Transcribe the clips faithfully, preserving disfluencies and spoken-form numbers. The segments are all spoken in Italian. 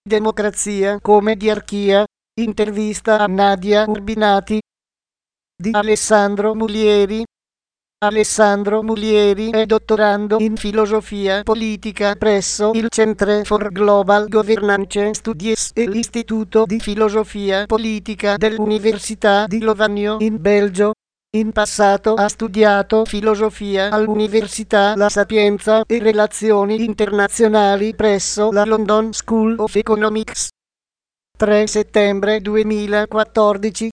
Democrazia come diarchia. Intervista a Nadia Urbinati di Alessandro Mulieri. Alessandro Mulieri è dottorando in filosofia politica presso il Centre for Global Governance Studies e l'Istituto di Filosofia Politica dell'Università di Lovagno in Belgio. In passato ha studiato filosofia all'Università La Sapienza e relazioni internazionali presso la London School of Economics. tre settembre duemilaquattordici.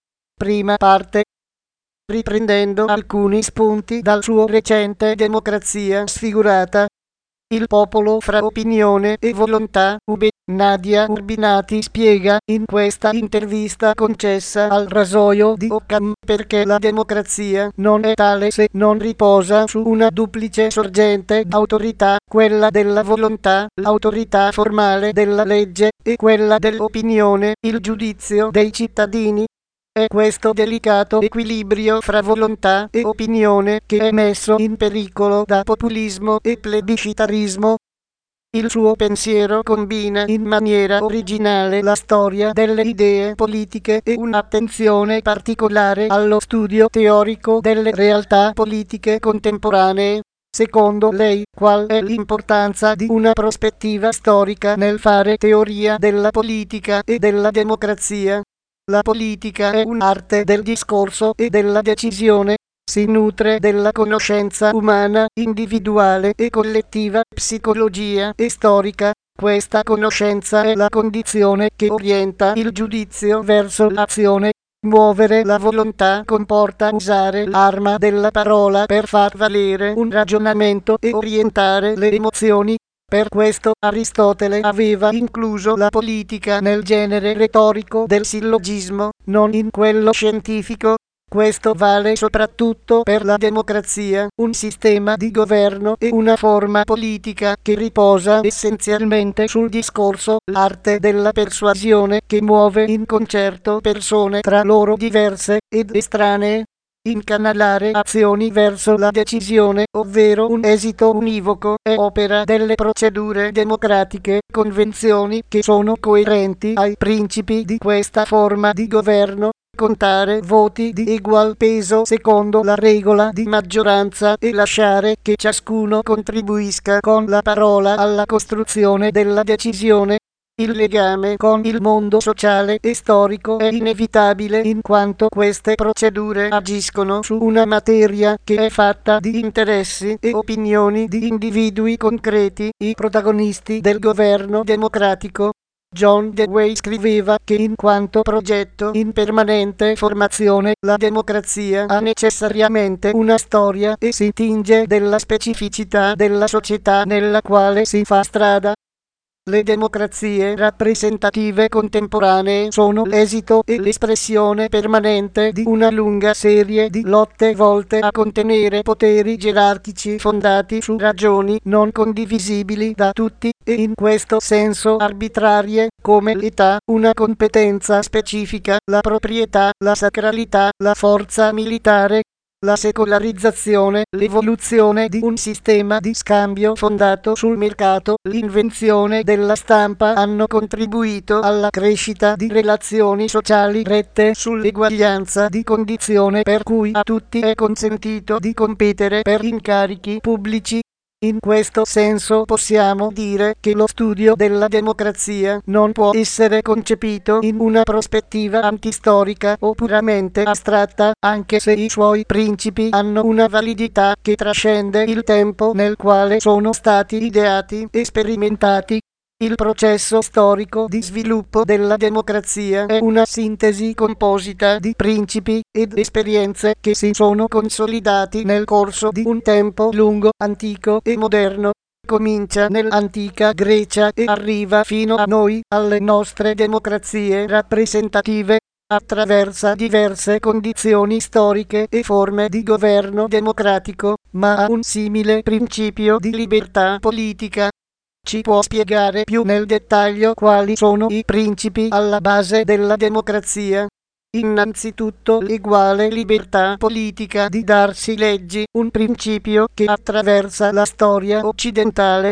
Prima parte. Riprendendo alcuni spunti dal suo recente Democrazia sfigurata. Il popolo fra opinione e volontà. U B. Nadia Urbinati spiega in questa intervista concessa al rasoio di Occam perché la democrazia non è tale se non riposa su una duplice sorgente d'autorità, quella della volontà, l'autorità formale della legge, e quella dell'opinione, il giudizio dei cittadini. È questo delicato equilibrio fra volontà e opinione che è messo in pericolo da populismo e plebiscitarismo. Il suo pensiero combina in maniera originale la storia delle idee politiche e un'attenzione particolare allo studio teorico delle realtà politiche contemporanee. Secondo lei, qual è l'importanza di una prospettiva storica nel fare teoria della politica e della democrazia? La politica è un'arte del discorso e della decisione. Si nutre della conoscenza umana, individuale e collettiva, psicologia e storica. Questa conoscenza è la condizione che orienta il giudizio verso l'azione. Muovere la volontà comporta usare l'arma della parola per far valere un ragionamento e orientare le emozioni. Per questo Aristotele aveva incluso la politica nel genere retorico del sillogismo, non in quello scientifico. Questo vale soprattutto per la democrazia, un sistema di governo e una forma politica che riposa essenzialmente sul discorso, l'arte della persuasione che muove in concerto persone tra loro diverse ed estranee. Incanalare azioni verso la decisione, ovvero un esito univoco, è opera delle procedure democratiche, convenzioni che sono coerenti ai principi di questa forma di governo. Contare voti di egual peso secondo la regola di maggioranza e lasciare che ciascuno contribuisca con la parola alla costruzione della decisione. Il legame con il mondo sociale e storico è inevitabile in quanto queste procedure agiscono su una materia che è fatta di interessi e opinioni di individui concreti, i protagonisti del governo democratico. John Dewey scriveva che in quanto progetto in permanente formazione, la democrazia ha necessariamente una storia e si tinge della specificità della società nella quale si fa strada. Le democrazie rappresentative contemporanee sono l'esito e l'espressione permanente di una lunga serie di lotte volte a contenere poteri gerarchici fondati su ragioni non condivisibili da tutti e in questo senso arbitrarie, come l'età, una competenza specifica, la proprietà, la sacralità, la forza militare. La secolarizzazione, l'evoluzione di un sistema di scambio fondato sul mercato, l'invenzione della stampa hanno contribuito alla crescita di relazioni sociali rette sull'eguaglianza di condizione per cui a tutti è consentito di competere per incarichi pubblici. In questo senso possiamo dire che lo studio della democrazia non può essere concepito in una prospettiva antistorica o puramente astratta, anche se i suoi principi hanno una validità che trascende il tempo nel quale sono stati ideati e sperimentati. Il processo storico di sviluppo della democrazia è una sintesi composita di principi ed esperienze che si sono consolidati nel corso di un tempo lungo, antico e moderno. Comincia nell'antica Grecia e arriva fino a noi, alle nostre democrazie rappresentative. Attraversa diverse condizioni storiche e forme di governo democratico, ma ha un simile principio di libertà politica. Ci può spiegare più nel dettaglio quali sono i principi alla base della democrazia? Innanzitutto l'eguale libertà politica di darsi leggi, un principio che attraversa la storia occidentale.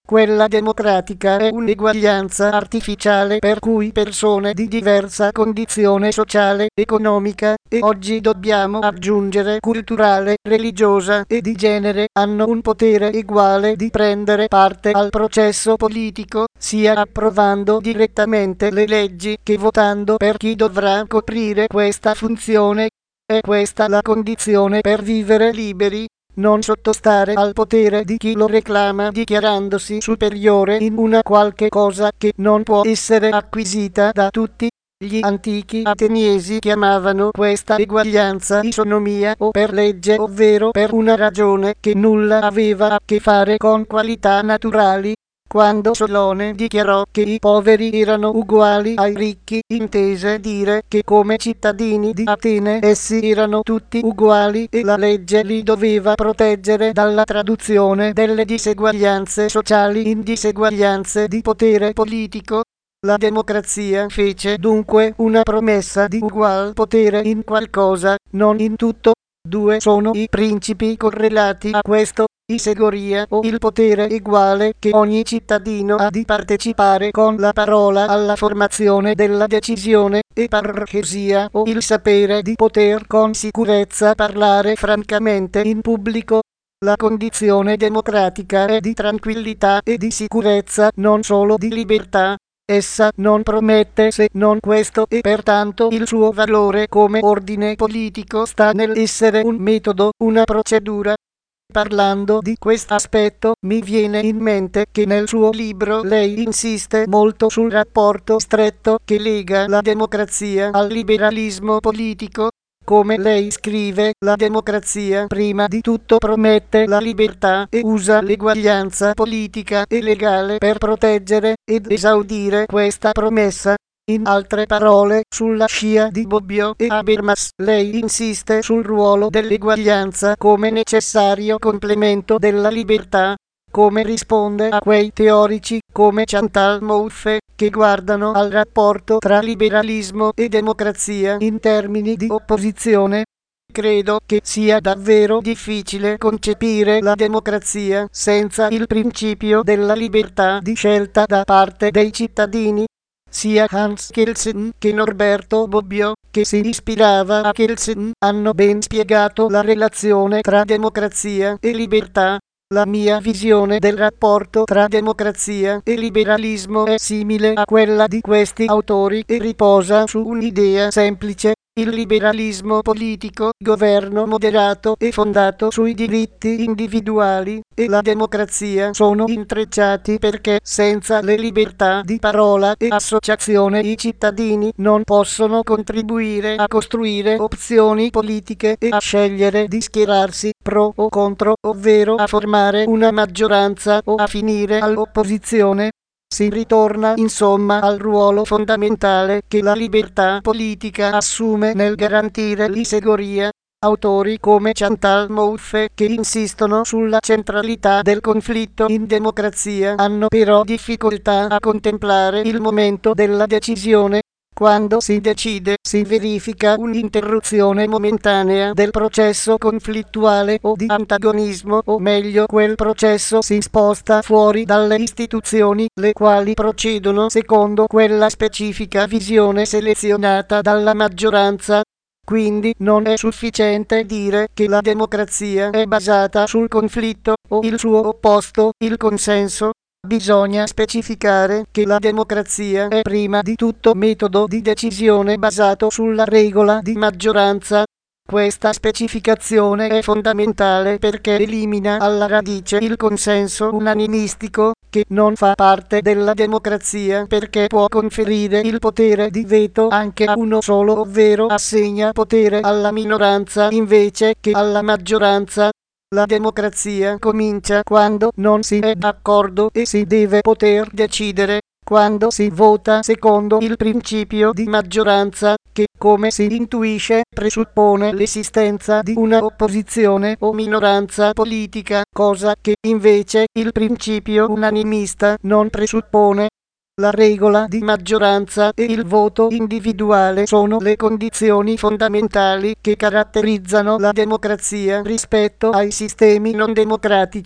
Quella democratica è un'eguaglianza artificiale per cui persone di diversa condizione sociale, economica e oggi dobbiamo aggiungere culturale, religiosa e di genere hanno un potere uguale di prendere parte al processo politico, sia approvando direttamente le leggi che votando per chi dovrà coprire questa funzione. È questa la condizione per vivere liberi, non sottostare al potere di chi lo reclama dichiarandosi superiore in una qualche cosa che non può essere acquisita da tutti. Gli antichi ateniesi chiamavano questa eguaglianza isonomia o per legge, ovvero per una ragione che nulla aveva a che fare con qualità naturali. Quando Solone dichiarò che i poveri erano uguali ai ricchi, intese dire che come cittadini di Atene essi erano tutti uguali e la legge li doveva proteggere dalla traduzione delle diseguaglianze sociali in diseguaglianze di potere politico. La democrazia fece dunque una promessa di ugual potere in qualcosa, non in tutto. Due sono i principi correlati a questo: isegoria o il potere uguale che ogni cittadino ha di partecipare con la parola alla formazione della decisione, e parrhesia o il sapere di poter con sicurezza parlare francamente in pubblico. La condizione democratica è di tranquillità e di sicurezza, non solo di libertà. Essa non promette se non questo e pertanto il suo valore come ordine politico sta nell'essere un metodo, una procedura. Parlando di questo aspetto, mi viene in mente che nel suo libro lei insiste molto sul rapporto stretto che lega la democrazia al liberalismo politico. Come lei scrive, la democrazia prima di tutto promette la libertà e usa l'eguaglianza politica e legale per proteggere ed esaudire questa promessa. In altre parole, sulla scia di Bobbio e Habermas, lei insiste sul ruolo dell'eguaglianza come necessario complemento della libertà. Come risponde a quei teorici, come Chantal Mouffe, che guardano al rapporto tra liberalismo e democrazia in termini di opposizione? Credo che sia davvero difficile concepire la democrazia senza il principio della libertà di scelta da parte dei cittadini. Sia Hans Kelsen che Norberto Bobbio, che si ispirava a Kelsen, hanno ben spiegato la relazione tra democrazia e libertà. La mia visione del rapporto tra democrazia e liberalismo è simile a quella di questi autori e riposa su un'idea semplice: il liberalismo politico, governo moderato e fondato sui diritti individuali, e la democrazia sono intrecciati perché senza le libertà di parola e associazione i cittadini non possono contribuire a costruire opzioni politiche e a scegliere di schierarsi pro o contro, ovvero a formare una maggioranza o a finire all'opposizione. Si ritorna insomma al ruolo fondamentale che la libertà politica assume nel garantire l'isegoria. Autori come Chantal Mouffe, che insistono sulla centralità del conflitto in democrazia, hanno però difficoltà a contemplare il momento della decisione. Quando si decide, si verifica un'interruzione momentanea del processo conflittuale o di antagonismo, o meglio, quel processo si sposta fuori dalle istituzioni, le quali procedono secondo quella specifica visione selezionata dalla maggioranza. Quindi non è sufficiente dire che la democrazia è basata sul conflitto, o il suo opposto, il consenso. Bisogna specificare che la democrazia è prima di tutto metodo di decisione basato sulla regola di maggioranza. Questa specificazione è fondamentale perché elimina alla radice il consenso unanimistico, che non fa parte della democrazia perché può conferire il potere di veto anche a uno solo, ovvero assegna potere alla minoranza invece che alla maggioranza. La democrazia comincia quando non si è d'accordo e si deve poter decidere, quando si vota secondo il principio di maggioranza, che, come si intuisce, presuppone l'esistenza di una opposizione o minoranza politica, cosa che invece il principio unanimista non presuppone. La regola di maggioranza e il voto individuale sono le condizioni fondamentali che caratterizzano la democrazia rispetto ai sistemi non democratici.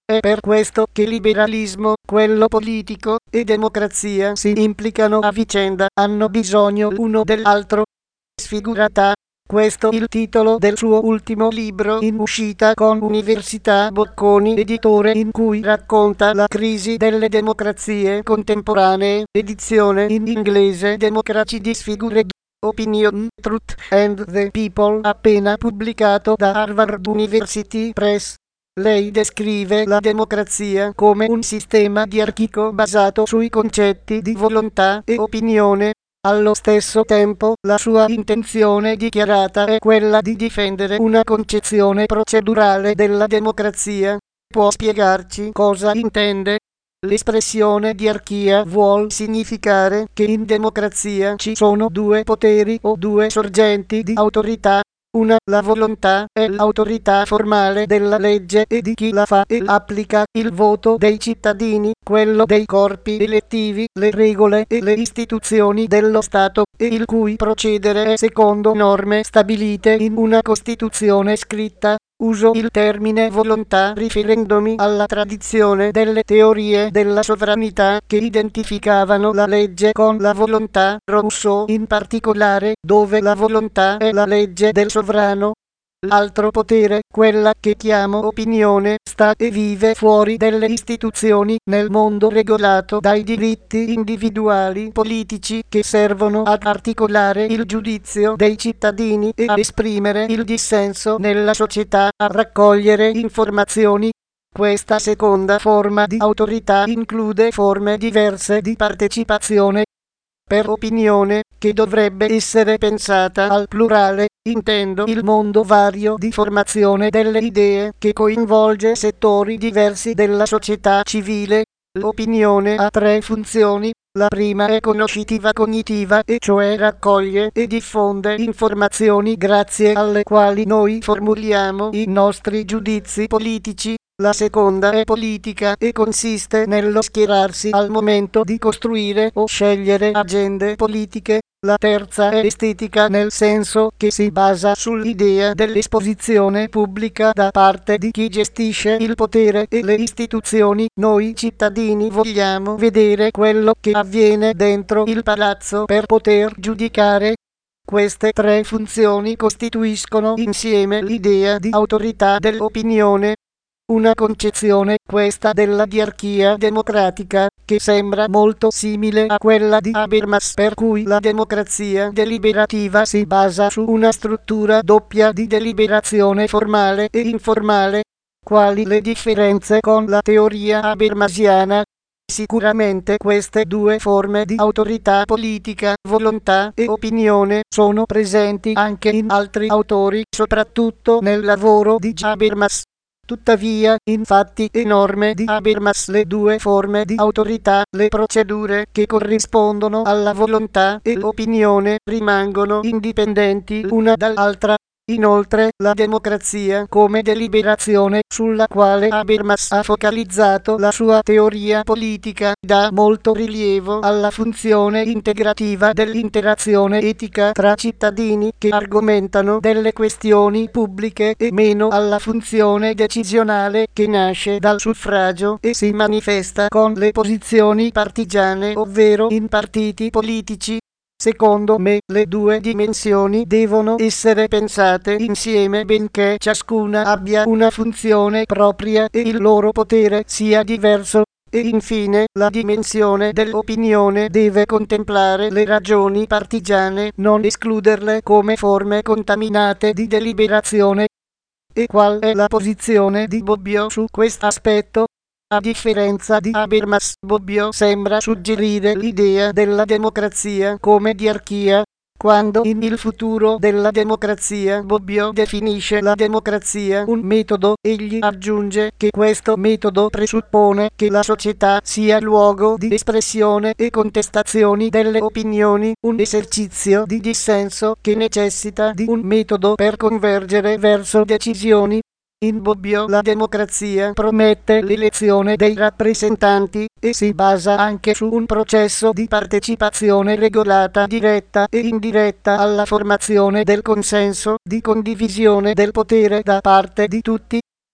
È per questo che liberalismo, quello politico, e democrazia si implicano a vicenda, hanno bisogno l'uno dell'altro. Sfigurata. Questo il titolo del suo ultimo libro in uscita con Università Bocconi Editore, in cui racconta la crisi delle democrazie contemporanee, edizione in inglese Democracy Disfigured, Opinion, Truth and the People, appena pubblicato da Harvard University Press. Lei descrive la democrazia come un sistema diarchico basato sui concetti di volontà e opinione. Allo stesso tempo, la sua intenzione dichiarata è quella di difendere una concezione procedurale della democrazia. Può spiegarci cosa intende? L'espressione diarchia vuol significare che in democrazia ci sono due poteri o due sorgenti di autorità. Una, la volontà, è l'autorità formale della legge e di chi la fa e applica, il voto dei cittadini, quello dei corpi elettivi, le regole e le istituzioni dello Stato, e il cui procedere è secondo norme stabilite in una Costituzione scritta. Uso il termine volontà riferendomi alla tradizione delle teorie della sovranità che identificavano la legge con la volontà, Rousseau in particolare, dove la volontà è la legge del sovrano. L'altro potere, quella che chiamo opinione, sta e vive fuori delle istituzioni, nel mondo regolato dai diritti individuali politici che servono ad articolare il giudizio dei cittadini e a esprimere il dissenso nella società, a raccogliere informazioni. Questa seconda forma di autorità include forme diverse di partecipazione. Per opinione, che dovrebbe essere pensata al plurale, intendo il mondo vario di formazione delle idee che coinvolge settori diversi della società civile. L'opinione ha tre funzioni. La prima è conoscitiva cognitiva, e cioè raccoglie e diffonde informazioni grazie alle quali noi formuliamo i nostri giudizi politici. La seconda è politica e consiste nello schierarsi al momento di costruire o scegliere agende politiche. La terza è estetica, nel senso che si basa sull'idea dell'esposizione pubblica da parte di chi gestisce il potere e le istituzioni. Noi cittadini vogliamo vedere quello che avviene dentro il palazzo per poter giudicare. Queste tre funzioni costituiscono insieme l'idea di autorità dell'opinione. Una concezione, questa della diarchia democratica, che sembra molto simile a quella di Habermas, per cui la democrazia deliberativa si basa su una struttura doppia di deliberazione formale e informale. Quali le differenze con la teoria habermasiana? Sicuramente queste due forme di autorità politica, volontà e opinione, sono presenti anche in altri autori, soprattutto nel lavoro di Habermas. Tuttavia, in fatti e norme di Habermas, le due forme di autorità, le procedure che corrispondono alla volontà e l'opinione, rimangono indipendenti l'una dall'altra. Inoltre, la democrazia come deliberazione, sulla quale Habermas ha focalizzato la sua teoria politica, dà molto rilievo alla funzione integrativa dell'interazione etica tra cittadini che argomentano delle questioni pubbliche e meno alla funzione decisionale che nasce dal suffragio e si manifesta con le posizioni partigiane, ovvero in partiti politici. Secondo me, le due dimensioni devono essere pensate insieme benché ciascuna abbia una funzione propria e il loro potere sia diverso. E infine, la dimensione dell'opinione deve contemplare le ragioni partigiane, non escluderle come forme contaminate di deliberazione. E qual è la posizione di Bobbio su questo aspetto? A differenza di Habermas, Bobbio sembra suggerire l'idea della democrazia come diarchia. Quando in Il futuro della democrazia Bobbio definisce la democrazia un metodo, egli aggiunge che questo metodo presuppone che la società sia luogo di espressione e contestazioni delle opinioni, un esercizio di dissenso che necessita di un metodo per convergere verso decisioni. In Bobbio la democrazia promette l'elezione dei rappresentanti e si basa anche su un processo di partecipazione regolata diretta e indiretta alla formazione del consenso, di condivisione del potere da parte di tutti.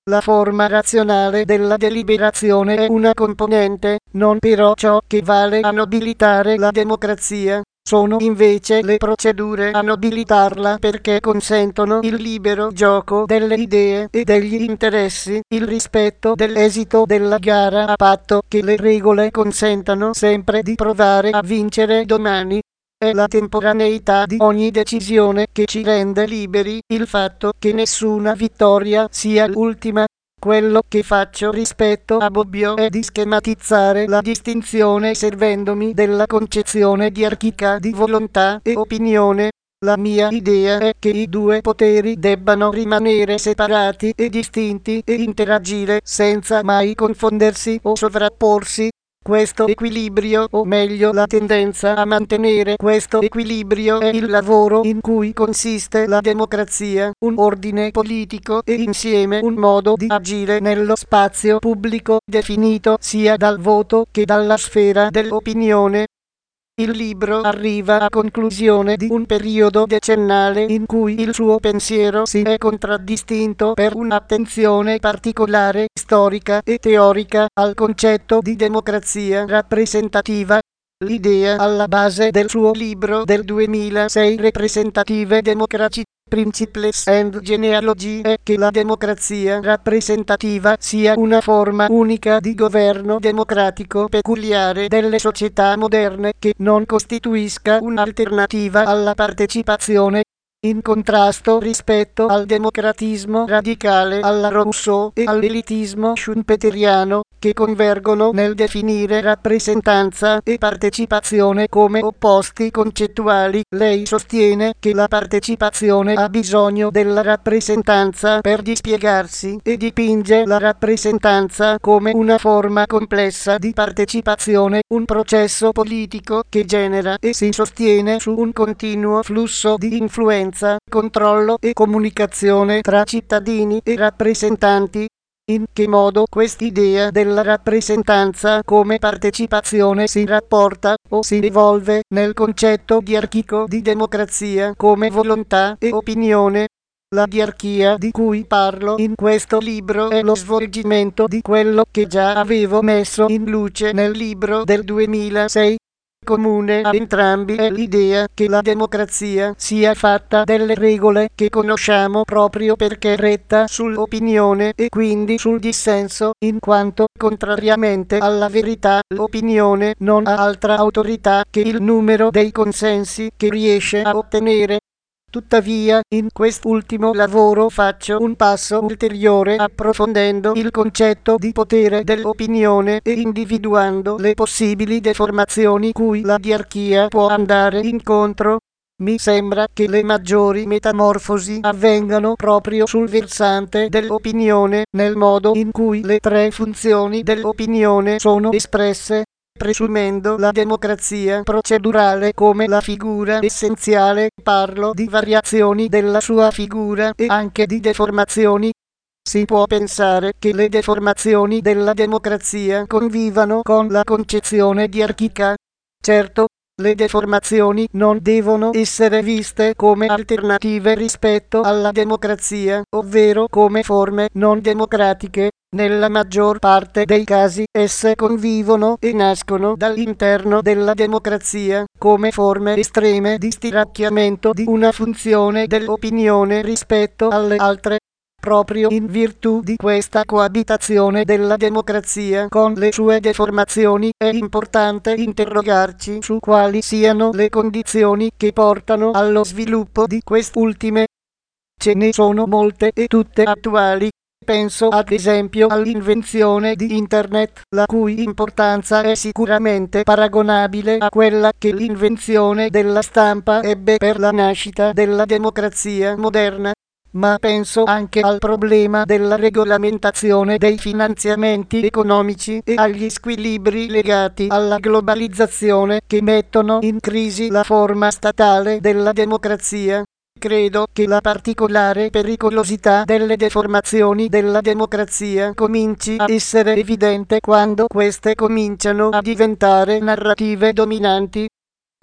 La forma razionale della deliberazione è una componente, non però ciò che vale a nobilitare la democrazia. Sono invece le procedure a nobilitarla perché consentono il libero gioco delle idee e degli interessi, il rispetto dell'esito della gara a patto che le regole consentano sempre di provare a vincere domani. È la temporaneità di ogni decisione che ci rende liberi, il fatto che nessuna vittoria sia l'ultima. Quello che faccio rispetto a Bobbio è di schematizzare la distinzione servendomi della concezione diarchica di volontà e opinione. La mia idea è che i due poteri debbano rimanere separati e distinti e interagire senza mai confondersi o sovrapporsi. Questo equilibrio, o meglio la tendenza a mantenere questo equilibrio, è il lavoro in cui consiste la democrazia, un ordine politico e insieme un modo di agire nello spazio pubblico definito sia dal voto che dalla sfera dell'opinione. Il libro arriva a conclusione di un periodo decennale in cui il suo pensiero si è contraddistinto per un'attenzione particolare, storica e teorica, al concetto di democrazia rappresentativa. L'idea alla base del suo libro del duemilasei Representative Democracy, Principles and Genealogy è che la democrazia rappresentativa sia una forma unica di governo democratico peculiare delle società moderne che non costituisca un'alternativa alla partecipazione, in contrasto rispetto al democratismo radicale alla Rousseau e all'elitismo schumpeteriano, che convergono nel definire rappresentanza e partecipazione come opposti concettuali. Lei sostiene che la partecipazione ha bisogno della rappresentanza per dispiegarsi e dipinge la rappresentanza come una forma complessa di partecipazione, un processo politico che genera e si sostiene su un continuo flusso di influenza, controllo e comunicazione tra cittadini e rappresentanti. In che modo quest'idea della rappresentanza come partecipazione si rapporta o si evolve nel concetto diarchico di democrazia come volontà e opinione? La diarchia di cui parlo in questo libro è lo svolgimento di quello che già avevo messo in luce nel libro del duemilasei. Comune a entrambi è l'idea che la democrazia sia fatta delle regole che conosciamo proprio perché retta sull'opinione e quindi sul dissenso, in quanto, contrariamente alla verità, l'opinione non ha altra autorità che il numero dei consensi che riesce a ottenere. Tuttavia, in quest'ultimo lavoro faccio un passo ulteriore approfondendo il concetto di potere dell'opinione e individuando le possibili deformazioni cui la diarchia può andare incontro. Mi sembra che le maggiori metamorfosi avvengano proprio sul versante dell'opinione, nel modo in cui le tre funzioni dell'opinione sono espresse, presumendo la democrazia procedurale come la figura essenziale. Parlo di variazioni della sua figura e anche di deformazioni. Si può pensare che le deformazioni della democrazia convivano con la concezione diarchica. Certo, le deformazioni non devono essere viste come alternative rispetto alla democrazia, ovvero come forme non democratiche. Nella maggior parte dei casi esse convivono e nascono dall'interno della democrazia, come forme estreme di stiracchiamento di una funzione dell'opinione rispetto alle altre. Proprio in virtù di questa coabitazione della democrazia con le sue deformazioni è importante interrogarci su quali siano le condizioni che portano allo sviluppo di quest'ultime. Ce ne sono molte e tutte attuali. Penso ad esempio all'invenzione di Internet, la cui importanza è sicuramente paragonabile a quella che l'invenzione della stampa ebbe per la nascita della democrazia moderna. Ma penso anche al problema della regolamentazione dei finanziamenti economici e agli squilibri legati alla globalizzazione che mettono in crisi la forma statale della democrazia. Credo che la particolare pericolosità delle deformazioni della democrazia cominci a essere evidente quando queste cominciano a diventare narrative dominanti.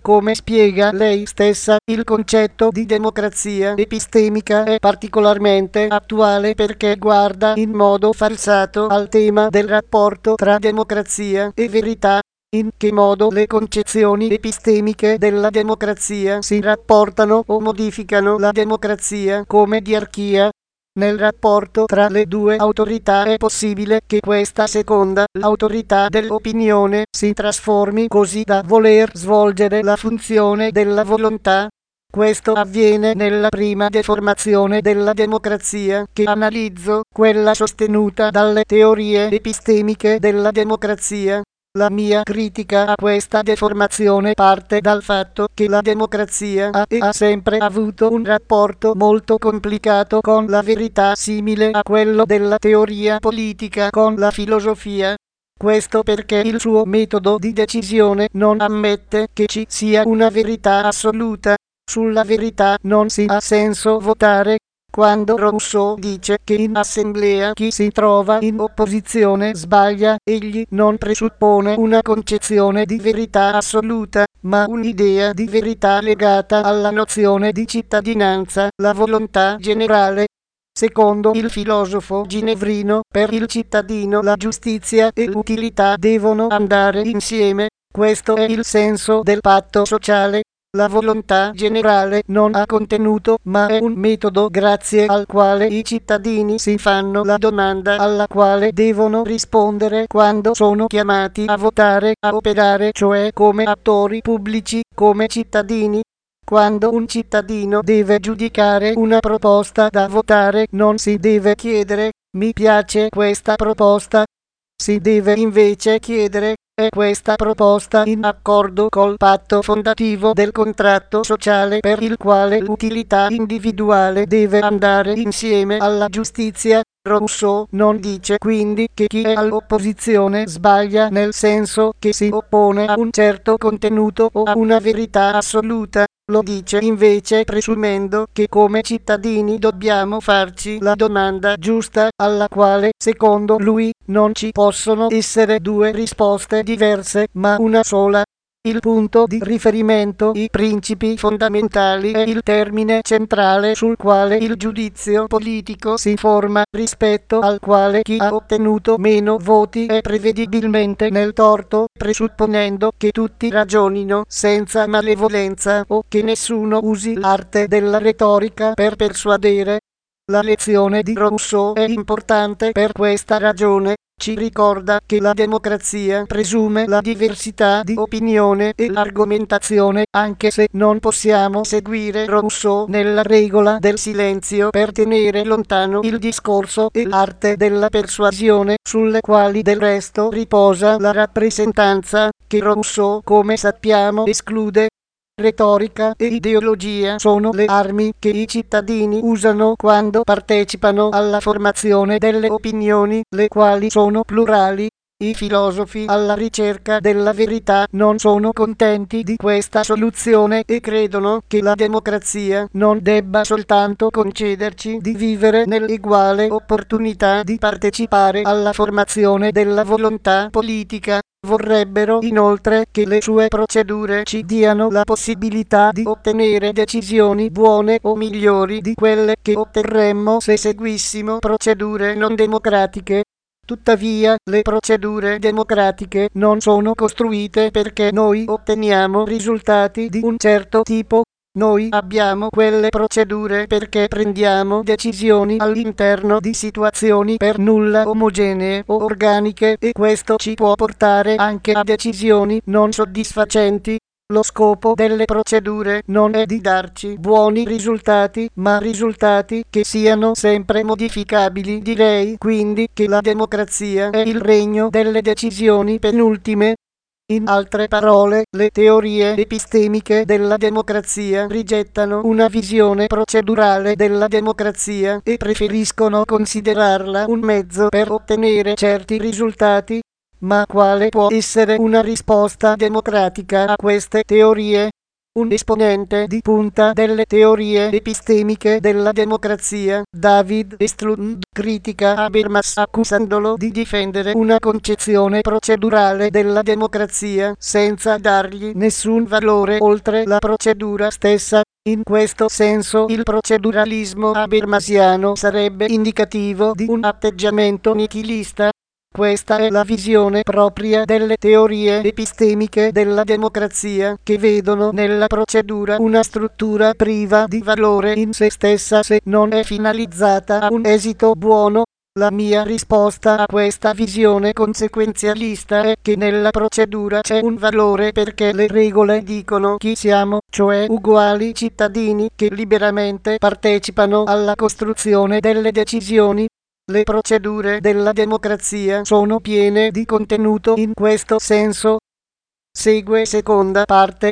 come spiega lei stessa, il concetto di democrazia epistemica è particolarmente attuale perché guarda in modo falsato al tema del rapporto tra democrazia e verità. In che modo le concezioni epistemiche della democrazia si rapportano o modificano la democrazia come diarchia. Nel rapporto tra le due autorità è possibile che questa seconda, l'autorità dell'opinione, si trasformi così da voler svolgere la funzione della volontà. Questo avviene nella prima deformazione della democrazia, che analizzo, quella sostenuta dalle teorie epistemiche della democrazia. La mia critica a questa deformazione parte dal fatto che la democrazia ha e ha sempre avuto un rapporto molto complicato con la verità, simile a quello della teoria politica con la filosofia. Questo perché il suo metodo di decisione non ammette che ci sia una verità assoluta. Sulla verità non si ha senso votare. Quando Rousseau dice che in assemblea chi si trova in opposizione sbaglia, egli non presuppone una concezione di verità assoluta, ma un'idea di verità legata alla nozione di cittadinanza, la volontà generale. Secondo il filosofo ginevrino, per il cittadino la giustizia e l'utilità devono andare insieme. Questo è il senso del patto sociale. La volontà generale non ha contenuto, ma è un metodo grazie al quale i cittadini si fanno la domanda alla quale devono rispondere quando sono chiamati a votare, a operare, cioè come attori pubblici, come cittadini. Quando un cittadino deve giudicare una proposta da votare, non si deve chiedere: mi piace questa proposta? Si deve invece chiedere: è questa proposta in accordo col patto fondativo del contratto sociale per il quale l'utilità individuale deve andare insieme alla giustizia? Rousseau non dice quindi che chi è all'opposizione sbaglia nel senso che si oppone a un certo contenuto o a una verità assoluta. Lo dice invece presumendo che come cittadini dobbiamo farci la domanda giusta, alla quale, secondo lui, non ci possono essere due risposte diverse, ma una sola. Il punto di riferimento, i principi fondamentali, è il termine centrale sul quale il giudizio politico si forma, rispetto al quale chi ha ottenuto meno voti è prevedibilmente nel torto, presupponendo che tutti ragionino senza malevolenza o che nessuno usi l'arte della retorica per persuadere. La lezione di Rousseau è importante per questa ragione. Ci ricorda che la democrazia presume la diversità di opinione e l'argomentazione, anche se non possiamo seguire Rousseau nella regola del silenzio per tenere lontano il discorso e l'arte della persuasione, sulle quali del resto riposa la rappresentanza, che Rousseau, come sappiamo, esclude. Retorica e ideologia sono le armi che i cittadini usano quando partecipano alla formazione delle opinioni, le quali sono plurali. I filosofi alla ricerca della verità non sono contenti di questa soluzione e credono che la democrazia non debba soltanto concederci di vivere nell'eguale opportunità di partecipare alla formazione della volontà politica. Vorrebbero inoltre che le sue procedure ci diano la possibilità di ottenere decisioni buone o migliori di quelle che otterremmo se seguissimo procedure non democratiche. Tuttavia, le procedure democratiche non sono costruite perché noi otteniamo risultati di un certo tipo. Noi abbiamo quelle procedure perché prendiamo decisioni all'interno di situazioni per nulla omogenee o organiche e questo ci può portare anche a decisioni non soddisfacenti. Lo scopo delle procedure non è di darci buoni risultati, ma risultati che siano sempre modificabili. Direi quindi che la democrazia è il regno delle decisioni penultime. In altre parole, le teorie epistemiche della democrazia rigettano una visione procedurale della democrazia e preferiscono considerarla un mezzo per ottenere certi risultati. Ma quale può essere una risposta democratica a queste teorie? un esponente di punta delle teorie epistemiche della democrazia, David Estrund, critica Habermas accusandolo di difendere una concezione procedurale della democrazia senza dargli nessun valore oltre la procedura stessa. In questo senso il proceduralismo habermasiano sarebbe indicativo di un atteggiamento nichilista. Questa è la visione propria delle teorie epistemiche della democrazia, che vedono nella procedura una struttura priva di valore in se stessa se non è finalizzata a un esito buono. La mia risposta a questa visione conseguenzialista è che nella procedura c'è un valore perché le regole dicono chi siamo, cioè uguali cittadini che liberamente partecipano alla costruzione delle decisioni. Le procedure della democrazia sono piene di contenuto in questo senso. Segue seconda parte.